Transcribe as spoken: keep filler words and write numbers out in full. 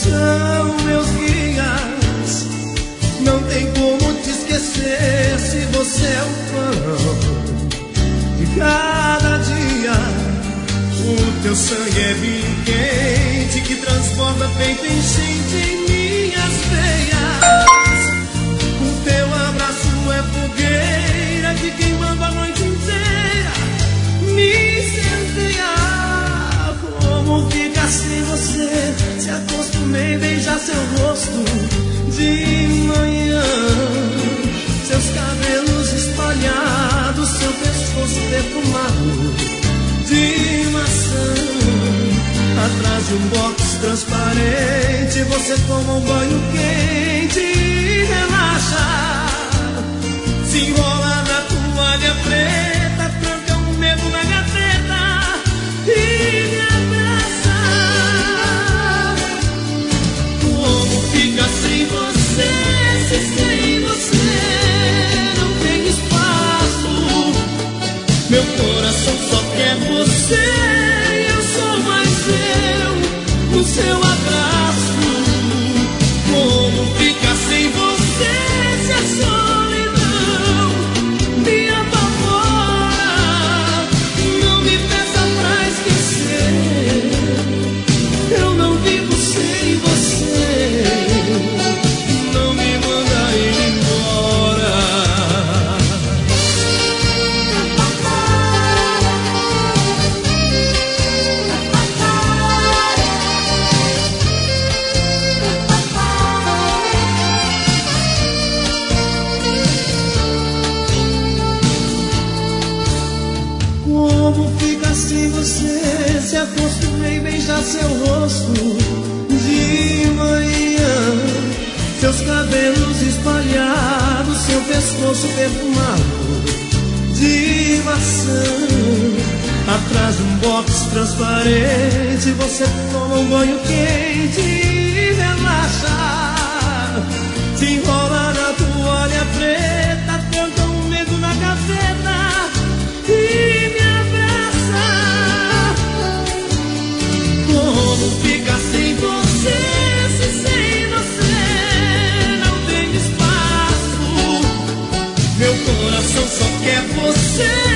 são meus guias. Não tem como te esquecer se você é o pão de cada dia. O teu sangue é vinho quente que transforma feito enchente em minhas veias. O teu abraço é fogueira que queimando a noite inteira me incendeia. Como fica sem você? Se acostumei a beijar seu rosto de manhã, seus cabelos espalhados, seu pescoço perfumado de maçã. Atrás de um box transparente você toma um banho quente e relaxa. Se enrola na toalha preta, tranca um medo na gaveta e me abraça. Como fica sem você? Se sem você não tem espaço, meu coração só quer você. Eu sou mais eu no seu abraço. Como fica sem você? Se a solidão me apavora, não me peça pra esquecer. Eu não vivo sem você. Não me manda ir embora. Como fica sem você? Se acostumei a beijar seu rosto de manhã, seus cabelos espalhados, seu pescoço perfumado de maçã. Atrás de um box transparente você toma um banho quente e relaxa. Se enrola na toalha preta, tranca um medo na gaveta e me abraça. Como fica sem você? Se sem você não tem espaço, meu coração só quer você.